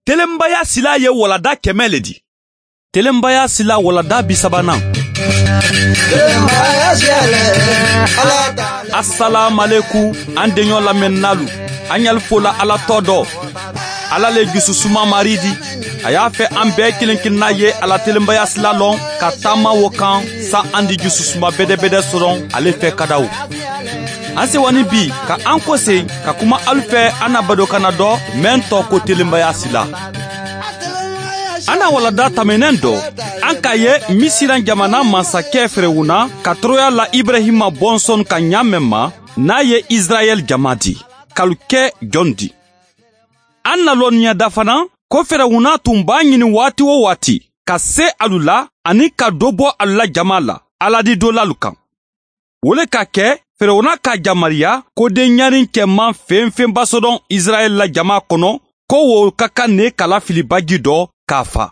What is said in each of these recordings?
Telembaya sila ye walada kɛmɛ le di. Telembaya sila walada bisabanan. Assalamu alaikum an denyo lamɛnnalu an yalifola ala tɔdɔ ala le jususuma maridi a y'a fɛ an bɛɛ kelen-kelenna ye ala telembaya sila lɔn ka taama wo kan sa an di jususuma bɛdɛbɛdɛ sɔrɔn ale fɛ kadaw an sewani bi ka an kose ka kuma alu fɛ an na badokana dɔ mɛn tɔ ko telembaya sila an na walada tɛmɛnen dɔ an ka ye misiran jamana mansakɛ Firewuna ka tɔrɔya la Ibrahima bɔnsɔn ka ɲamɛn ma n'a ye Israel jama di kalukɛ jɔn di an na lɔnniya fana ko Firewuna tun b'a ɲini waati o waati ka se alu la ani ka dɔ bɔ alu la jama la aladi dolalu kan wole ka kɛ Firewuna ka jamariya ko den ɲarin cɛman fɛn basɔdɔn Israel la jama kɔnɔ ko wo ka kan ne kala filibaji dɔ k'a fa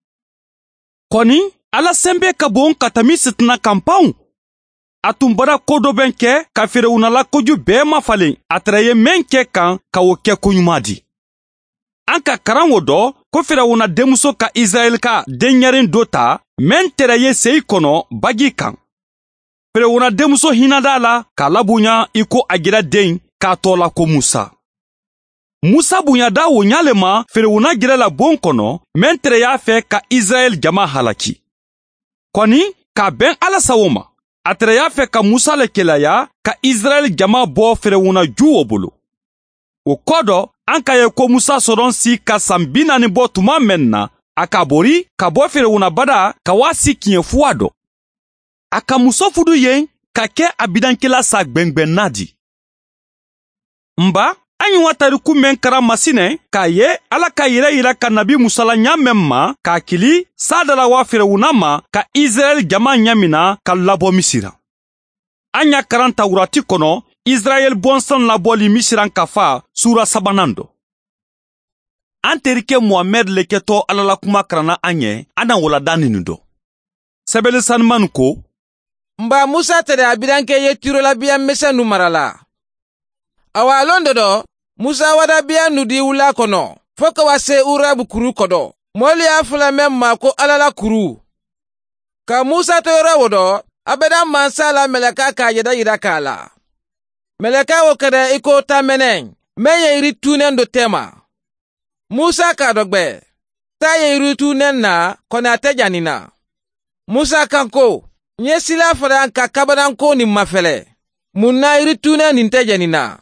kɔni ala sɛnbɛ ka bon ka tɛmi sitina kanpanw a tun bɔra ko dɔ bɛn kɛ ka Firewuna la koju bɛɛ mafalen a tɛrɛ ye mɛn kɛ kan ka o kɛ koɲuman di an ka karan o dɔ ko Firewuna denmuso ka Israel ka denɲɛrin dɔ ta mɛn tɛrɛ ye seyi kɔnɔ baji kan Firewuna denmuso hinada la k'a labonya i ko a gira den k'a tɔla ko Musa bunyada o ɲale ma Firewuna gira la bon kɔnɔ mɛn tɛrɛ y'a fɛ ka Israel jama halaki kɔni k'a bɛn ala sawo ma a tɛrɛ y'a fɛ ka Musa le kelaya ka Israel jama bɔ Firewuna ju o bolo o kɔ dɔ an ka ye ko Musa sɔrɔn si ka san 40 bɔ tuma mɛn na a ka bori ka bɔ Firewuna bada ka waasi kiɲɛ fuwa dɔ a ka muso fudu yen ka kɛ a bidankɛla sa gbɛngbɛnna di nba an yi wa tariku mɛn kara masinɛ k'a ye ala ka yira ka nabi Musa la ɲamɛn ma k'a kili sadala wa Firewuna ma ka Israel jama ɲamina ka labɔ Misira an y'a karan Tawurati kɔnɔ Israel bɔnsɔn labɔli Misiran ka fa sura 3 dɔ an terikɛ Muhamɛd le kɛtɔ ala la kuma karanna an ye an na walada ninu dɔ sɛbɛli sanimani ko mba Musa tere abidankɛ ye tirolabiya mesɛnu marala awa londo dɔ Musa wada biya nudi wula kɔnɔ fo ka wa se Urabu kuru kɔdɔ mɔli y'a fula mɛn ma ko alala kuru ka Musa to yɔrɔ wo dɔ abɛda mansa la mɛlɛka k'a yɛda yira k'a la mɛlɛka wo kɛdɛ i ko ta mɛnɛ mɛn ye yiri tunen do tema Musa k'a dɔgbɛ ta ye yiri tunen na kɔnɔ a tɛ janina Musa kan ko nye sila fara ka kabaran ko ni mafɛlɛ mun na yiri tunen nin tɛ janina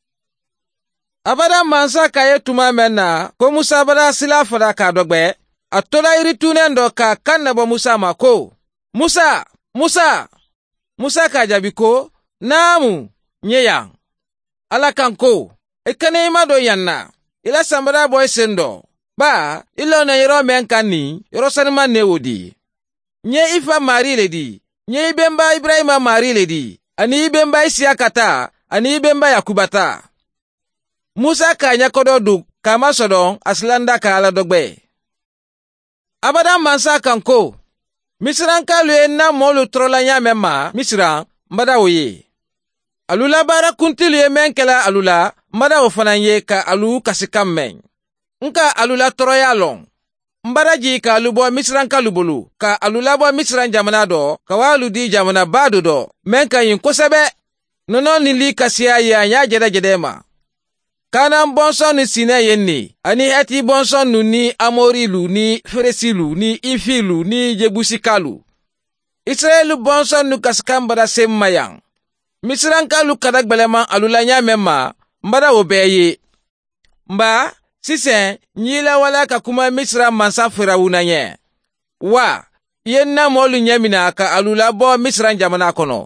abada mansa ka ye tuma mɛn na ko Musa bada sila fara k'a dɔgbɛ a tola yiri tunen dɔ ka kan na bɔ Musa ma ko Musa k'a jaabi ko naamu nye yan ala kan ko i kana i ma dɔ yan na ila sambara bɔ i sen dɔ ba ilo na yɔrɔ mɛn kan ni yɔrɔ sanima ne wo di nye ifa mari le di nye ibemba Ibrahima mari le di ani ibemba Isiaka ta ani ibemba Yakuba ta Musa ka nya kodo duk kama sodon aslanda ka ala dogbe abada mansa kan ko Misiran ka lue na molu trola nya memma Misiran mbada oye alula bara kuntilu ye men kela alula mbada o fanan ye ka alu kasikam men nka alula toroya long mbada ji ka alubo Misiran ka lubulu ka alula bo Misiran jamana do ka walu di jamana badu do men ka yin kosebe nono ni li kasiya ya nya jede ma Kanan bonson ni sine yenni ani heti bonson nu ni Amorilu ni Feresilu ni Ifilu ni Jebusikalu Israelu bonson nu kaskambada semmayang Misiran kalu kadagbeleman alula nyamema mbada obeye mba sisen nyila wala kakuma Misiran mansa Firewuna nye wa yenna molu nyamina ka alula bo Misiran jamana kono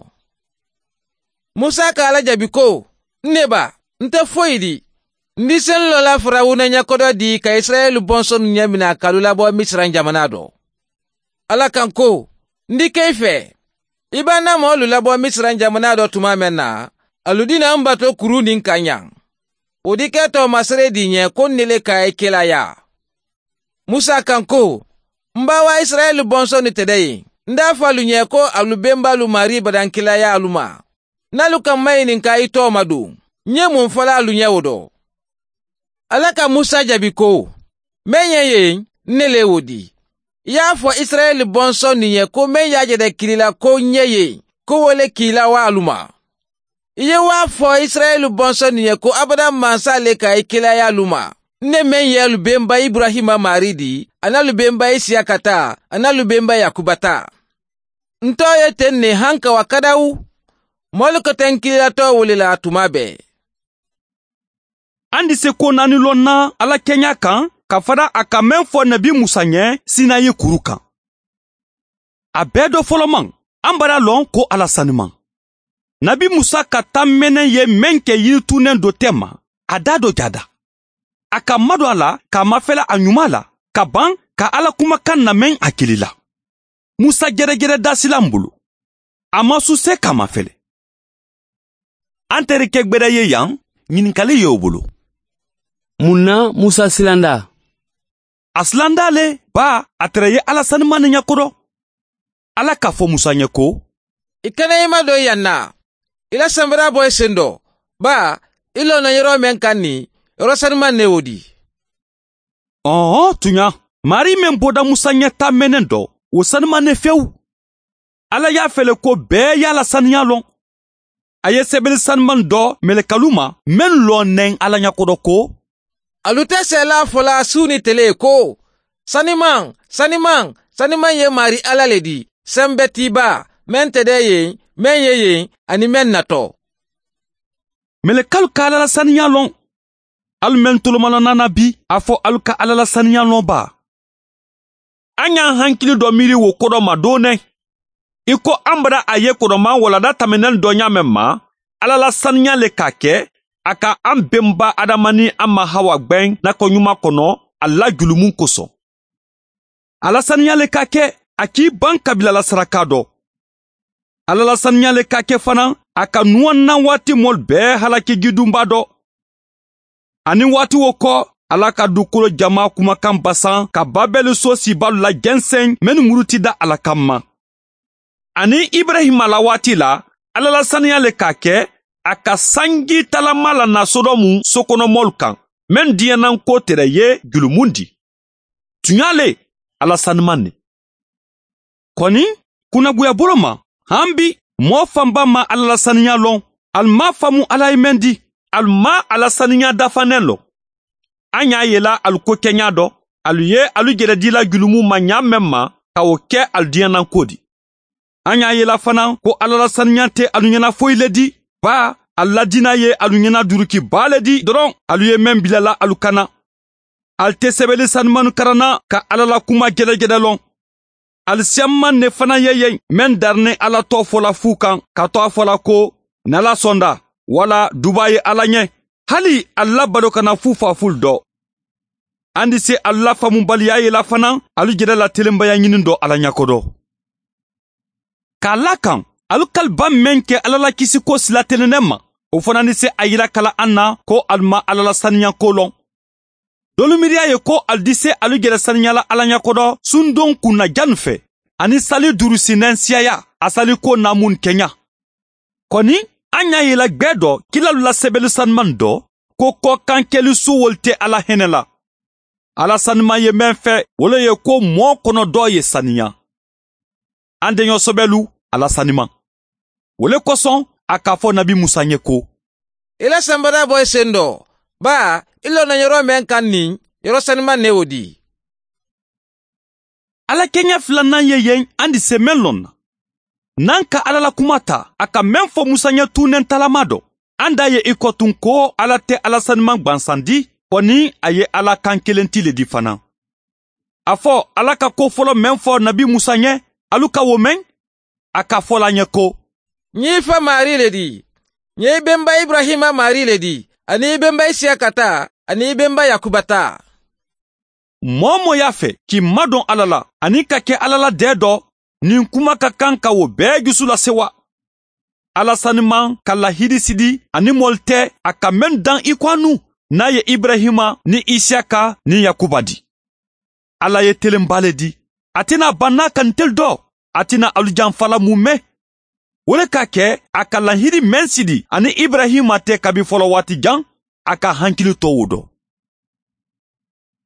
Musa ka ala jabiko neba nte foidi ndi sen lola Firewuna nya kodo di ka Israelu bonson nyamina kalula bo Misiran jamana do ala kan ko ndi keife ibana mo lula bo Misiran jamana do tuma menna aludina mbato kuru nin kanyang odike to masre di nye konnele ka ekela ya Musa kan ko mbawa Israelu bonson tedei nda falu nye ko alubemba lu mari badankila ya aluma nalu kan mai nin ka ito madu nye mun fala alu nye wodo alaka Musa jabi ko men ye nele wodi. Ya fo Israel bonso niye ko men ya jede kilila ko nye ko wole kila wa aluma. Iye wa fo Israel bonso niye ko abada mansa le ka ikila ya luma. Ne men ye lubemba Ibrahima maridi, ana lubemba Isiakata, ana lubemba Yakubata. Nto ye tenne hanka wakadau, moluko tenkila to wulila tumabe. Andi se ko nani lonna ala kenya kan, ka fada a ka men fo Nabi Musa nye sina ye kuru kan. A bedo foloman, an bara lon ko ala saniman. Nabi Musa ka tammene ye menke yitunen do tema, a da do jada. A ka mado ala, ka mafela a nyumala, ka ban, ka ala kuma kan na men akilila. Musa gere dasila mbulu. Ama su se ka mafele. Antere kegbere ye yang, nyininkali ye obulu. Munna Musa silanda. Aslanda le, ba, atreye ala sanimane nyakodo. Ala ka fo Musa nyeko. Ikene ima do yanna. Ila sambara boy sendo. Ba, ilo na yero menkani, yero sanimane wodi. Oh, tunya. Mari men boda Musa nyeta menendo, o sanimane few. Ala ya fele ko be ya la sanyalon. Aye sebel sanman do mele kaluma, men lo nen ala nyakodo ko. Alute se la fola suni tele ko. Saniman ye mari ala ledi. Sembeti ba, men tede men ye, ani men nato. Mele kalu ka ala la sanyalon. Al men tulumalo nanabi, afo alu ka ala la sanyalon ba. Anya hankili do miri wo kodo madone. Iko ambra aye kodo ma wala da tamenen do nyamema, ala la sanyale kake, aka ambemba adamani ama hawa gben na konyuma kono ala julumun koso. Ala sanyale kake, aki ban kabila la sarakado. Ala la sanyale kake fana, aka nuwan na wati mol be halaki gidumbado. Ani wati woko, ala ka dukolo jama kumakan basan ka babel so sibalu la jensen men murutida ala kama. Ani Ibrahima la wati la, ala la sanyale kake, aka sangi talamala na sodomu sokono molkan, men diyanan ko tere ye julumundi. Tunyale, ala sanmane. Koni, kuna buya boloma, hambi, mofamba ma ala la sanyalon, alma famu ala imendi, alma ala sanya dafanelo. Anya yela aluko kenyado, aluye alujeredila julumu manya memma, kawoke aldiyanan kodi. Anya yela fana ko ala la sanyate alunyana foiledi, ba, aladina ye alunyana duruki baledi, doron aluye membilala alukana. Alte sebele sanmanu karana ka alala kuma gede-gedelon. Al siamman ne fana ye men darne ala to fola fukan ka to fola ko nala sonda wala Dubai ala nye. Hali alla badokana fufa fuldo. Andi se alla famu baliya ye la fana alu gede la telembaya nyinindo ala nyakodo. Kala kan alu kalba menke alala kisi ko sila telenema. O fana ni se ayila kala anna ko alma alala saniyan kolon. Dolu miria ye ko aldise alu gere sanyala alanya kodo sundon kuna janfe ani sali durusinen siaya asali ko namun Kenya. Koni anya yela gbedo kila lula sebelu sanman do ko kankeli su wolte ala henela. Ala sanma ye menfe wole ye ko mo kono do ye saniya. Ande nyo sobelu ala sanima. Wole koson akafo Nabi Musa nyeko. Ila sambada boy sendo. Ba, ilo na yoro menkani, yoro sanima neodi. Ala Kenya flana ye andi semelon. Nanka ala la kumata, aka menfo Musa nye tunen talamado. Anda ye ikotunko ala te ala sanima bansandi, poni aye ala kankelenti le difana. Afo ala ka kofolo menfo Nabi Musa nye, aluka women, aka fola nye ko. Nyifa mari ledi, nye bemba Ibrahima mari ledi. Ani bemba Isiakata, ani bemba Yakubata. Momo yafe ki madon alala, ani kake alala dedo, ni kuma kakanka wo begisu la sewa. Ala saniman kala hidisidi, ani molte akamen dan ikwanu, na ye Ibrahima, ni Isiaka, ni Yakubadi. Ala ye telembale di, atina bana kantel do, atina alujanfala mume. Wole kake akala hiri mensidi ani Ibrahima te kabi folo wati jan aka hankili to wudo.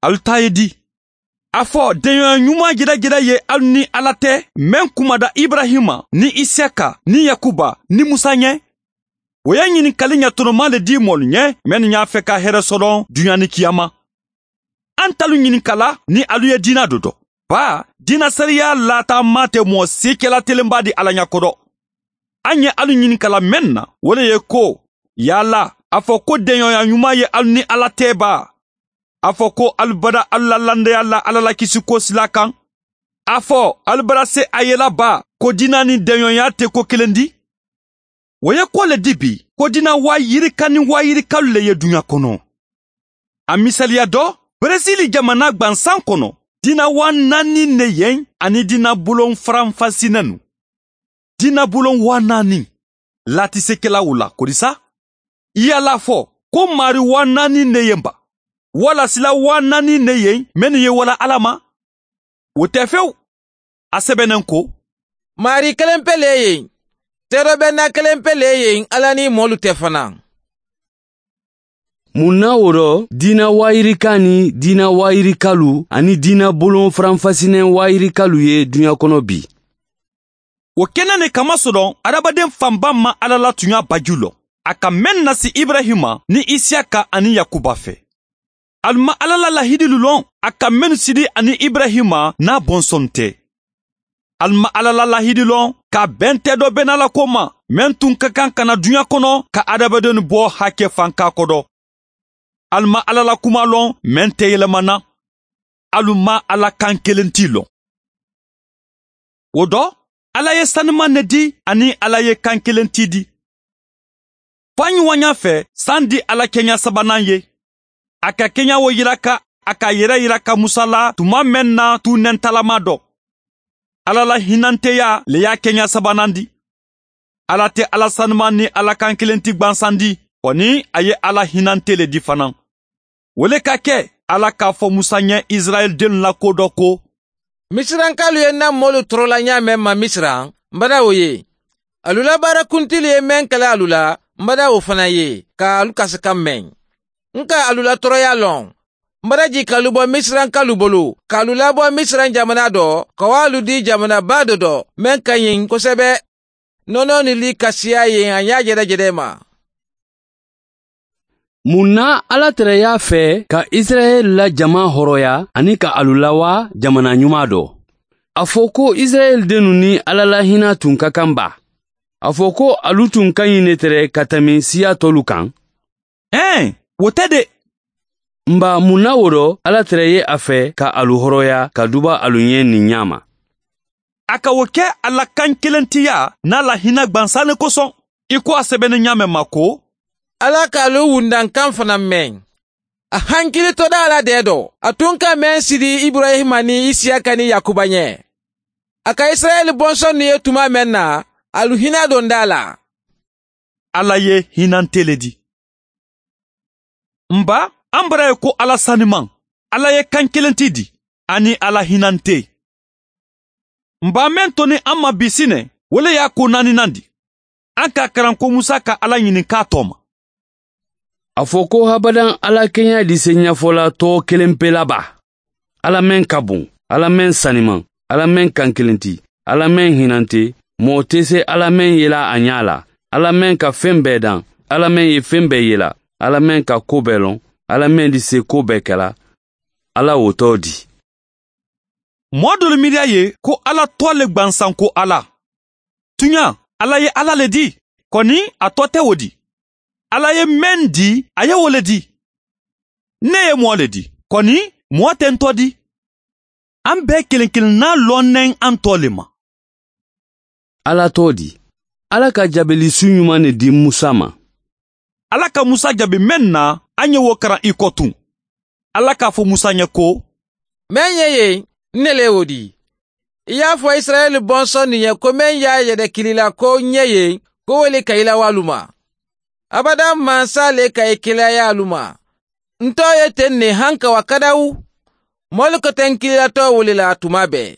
alu t'a ye di. A fɔ denɲɔgɔnya ɲuman jira ye alu ni Ala tɛ min kumada Ibrahima ni Isaka ni Yakuba ni Musa ɲɛ. O y'a ɲinikali ɲɛtɔnɔma le di mɔlu ɲɛ minnu y'a fɛ ka hɛrɛ sɔrɔ duɲa ni kiyama. An talu ɲinikala ni alu ye diina dɔ dɔn. Ba, diina sariya latama tɛ mɔgɔ si kɛla telenba di Ala ɲɛ kɔrɔ. An ye alu ɲinikala min na, o le ye ko, yala, a fɔ ko denɲɔgɔnya ɲuman ye alu ni Ala tɛ ba. A fɔ ko alu bada alu la landeya la Ala la kisi ko sila kan. A fɔ alu bara se a yela ba ko diina ni denɲɔgɔnya tɛ ko kelen di. O ye ko le di bi ko diina waa yirika ni waa yirikalu le ye duɲa kɔnɔ. A misaliya dɔ, Bresili jamana gwansan kɔnɔ, diina waa 4 ne yen ani diina bulon faranfasinɛnu. Diina bulon waa 4 latisekɛlaw la kodisa. Yala fɔ ko mari waa 4 ne yen ba. Wala sila waa 4 ne yen meni ye wala Ala ma. O tɛ fewu. A sɛbɛnnen ko. Mari kelen pe le yen. Tero bena kelen pe le yen Ala ni molu tɛ fana. Mun na o rɔ diina wayirika ni diina wayirikalu ani diina bolon faranfasinɛ wayirikalu ye duɲa kɔnɔ bi. O kɛnɛ ne kama sɔrɔ adamaden fanba ma Ala la tuɲa baju lɔ. A ka mɛn nasi Ibrahima ni Isaka ani Yakuba fɛ. Alma Ala la lahidilu lɔn a ka mɛn sidi ani Ibrahima n'a bɔnsɔn tɛ. Alma Ala la lahidi lɔn ka bɛn tɛ dɔ bɛna la ko ma mɛn tun ka kan kana duɲa kɔnɔ ka adamaden bɔ hakɛ fanka kɔdɔ. Alma Ala la kuma lɔn mɛn tɛ yɛlɛmana. Aluma Ala kan kelen ti lɔn. O dɔ, Ala ye sanuma ne di ani Ala ye kan kelen ti di. Fanɲuwanya fɛ san di Ala kɛɲa sabanan ye. A ka kɛɲa wo yira ka a ka yɛrɛ yira ka Musa la tuma mɛn na tu nɛntalama dɔ. Ala la hinanteya le y'a kɛɲa sabanan di. Ala tɛ Ala sanuma ni Ala kan kelen ti gwansan di. Kɔni a ye Ala hinante le di fana. Wole ka kɛ Ala k'a fɔ Musa ɲɛ Israɛl den la ko dɔ ko. Misirankalu ye na molu torola ɲamɛ ma misiran, mbada o ye. Alula baara kuntili ye mɛn kɛlɛ alula, mbada o fana ye, ka alu kasi ka mɛn. Nka alula tɔrɔya lɔn. Mbada ji kalu bɔ misirankalu bolo, ka alula bɔ misiran jamana dɔ, ka wa alu di jamana ba dɔ, mɛn ka ɲin kosɛbɛ. Nɔnɔ ni li kasiya ye a y'a jɛdɛjɛdɛ ma. Mun na Ala tɛrɛ y'a fɛ ka Israɛl la jama hɔrɔya ani ka alula wa jamana ɲuman dɔ? A fɔ ko Israɛl denu ni Ala la hina tun ka kan ba? A fɔ ko alu tun ka ɲi ne tɛrɛ ka tɛmɛ siya tɔlu kan? O tɛ de. Nba mun na o rɔ Ala tɛrɛ ye a fɛ ka alu hɔrɔya ka duba alu ɲɛ nin ɲa ma? A ka o kɛ Ala kan kelen tiya n'a la hina gwansan ne kosɔn. I ko a sɛbɛnni ɲamɛ ma ko. Ala ka alu wundankan fana mɛn. A hankili to da Ala de dɔ. A tun ka mɛn sidi Ibrahima ni Isaka ni Yakuba ɲɛ. A ka Israɛl bɔnsɔn ni ye tuma mɛn na, alu hina don da la. Ala ye hinante le di. Nba, an bara ye ko Ala saniman, Ala ye kan kelen ti di, ani Ala hinante. Nba mɛn toni an ma bisinɛ, wole y'a ko 4 di. An ka karan ko Musa ka Ala ɲininka tɔ ma. A fɔ ko habadan Ala kɛɲa di se ɲɛfɔla tɔ kelen pe la ba. Ala mɛn ka bon, Ala mɛn saniman, Ala mɛn kan kelen ti, Ala mɛn hinante, mɔgɔ tɛ se Ala mɛn yela a ɲa la, Ala mɛn ka fɛn bɛɛ dan, Ala mɛn ye fɛn bɛɛ yela, Ala mɛn ka ko bɛɛ lɔn, Ala mɛn di se ko bɛɛ kɛla, Ala o tɔ di. Mɔɔ dɔlu miiriya ye ko Ala tɔ le gwansan ko Ala. Tuɲa, Ala ye Ala le di, kɔni a tɔ tɛ o di. Ala ye mɛn di, a ye o le di. Ne ye mɔɔ le di, kɔni mɔɔ tɛ n tɔ di. An bɛɛ kelen kelenna lɔnnen an tɔ le ma. Ala tɔ di. Ala ka jabelisu ɲuman ne di Musa ma. Ala ka Musa jabi mɛn na an ye wo karan I kɔ tun. Ala k'a fɔ Musa ɲɛ ko. Mɛn ye ye, ne le o di. I y'a fɔ Israɛl bɔnsɔn nin ye ko mɛn y'a yɛrɛ kilila ko ɲɛ ye, ko wele ka ila walu ma. Abada mansa le ka I kilaya alu ma. Ntɔ ye ten ne hanka wa kadawu. Mɔlu ko ten kililatɔ wele la tuma bɛɛ.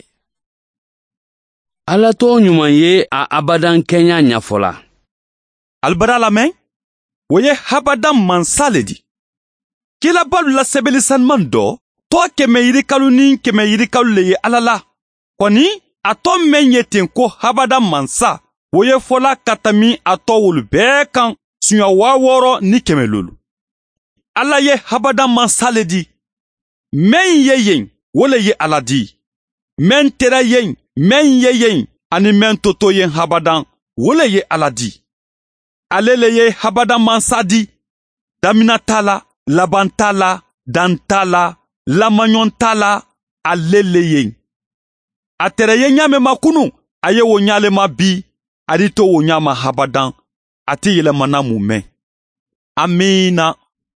Ala tɔ ɲuman ye a abadan kɛɲa ɲafɔla. Albada lamɛn, o ye habadan mansa le di. Kilabalu la sɛbɛnni sanuman dɔ, tɔ kɛmɛ yirikalu ni kɛmɛ yirikalu le ye Ala la. Kɔni a tɔ men ye ten ko habada mansa, o ye fɔla ka tɛmi a tɔ wolu bɛɛ kan suɲɛ 6000 ni 100. Ala ye habada mansa le di. Men ye yen, o le ye Ala di. Men tera yen, men ye yen, ani men toto yen habadan, o le ye Ala di. Ale le ye habada mansa di. Damina t'a la, laban t'a la, dan t'a la, lamaɲɔn t'a la, ale le ye. A tɛrɛ ye ɲamema kunu, a ye wo ɲalema bi, a di to wo ɲama habadan, a ti yɛlɛmana mun mɛn. Amina.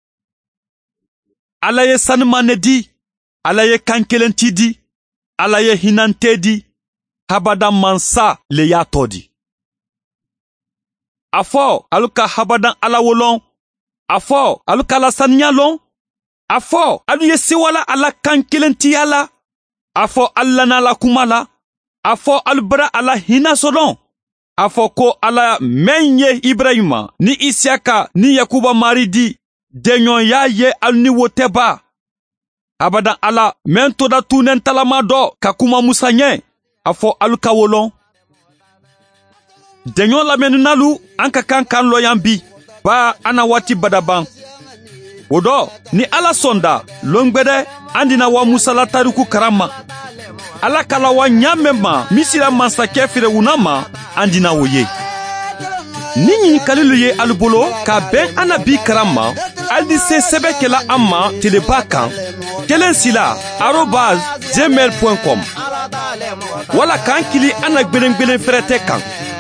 Ala ye sanimane di, Ala ye kankelenti di, Ala ye hinante di, habadan mansa le y'a tɔ di. A fɔ alu ka habadan Ala wolon, a fɔ alu ka Ala saniya lɔn, a fɔ alu ye sewala Ala kankelentiya la, a fɔ Ala n'Ala kuma la, a fɔ alu bara Ala hina sɔdɔn, a fɔ ko Ala men ye Ibrahima ni Isiaka ni Yakuba mari di, deɲɔnya ye alu ni wo tɛ ba. Abadan Ala men toda tunen talama dɔ ka kuma Musa ɲɛ, a fɔ alu ka wolon. Deɲɔ lamɛninalu an ka kan lɔyan bi, ba ana waati badaban. O dɔ ni Ala sɔnda lɔngbɛdɛ an dina wa Musa la tariku karama. Ala kala wa ɲamɛ ma Misira mansakɛ Firawuna ma an dina o ye. Ni ɲinikalilu ye alu bolo ka bɛn an na bi karama, ali di se sɛbɛ kɛla an ma teleba kan @gmail.com wala k'an kili an na gwelen fɛrɛtɛ kan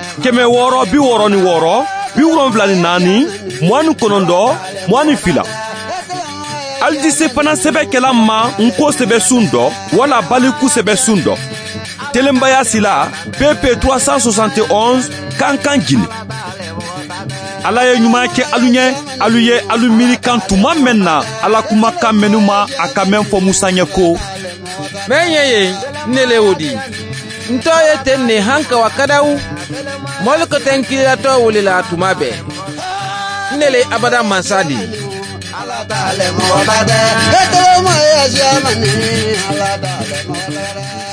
666 74 29 22. Ali di se fana sɛbɛ kɛla ma nko sɛbɛ sun dɔ wala baliku sɛbɛ sun dɔ. Telenbaya sila BP 371 kankan Guinée. Ala ye ɲuman kɛ alu ɲɛ, alu ye alu miiri kan tuma mɛn na Ala kuma kan mɛnu ma a ka mɛn fɔ Musa ɲɛ ko. Men ye yen, ne le o di. Ntɔ ye ten ne hanka wa kadawu. Mɔlu ko ten kilatɔ wulila tuma bɛɛ. Ne le abada mansa di. Ala ta'ala mo bade. Etolo mo ya jamani. Ala ta'ala mo bade.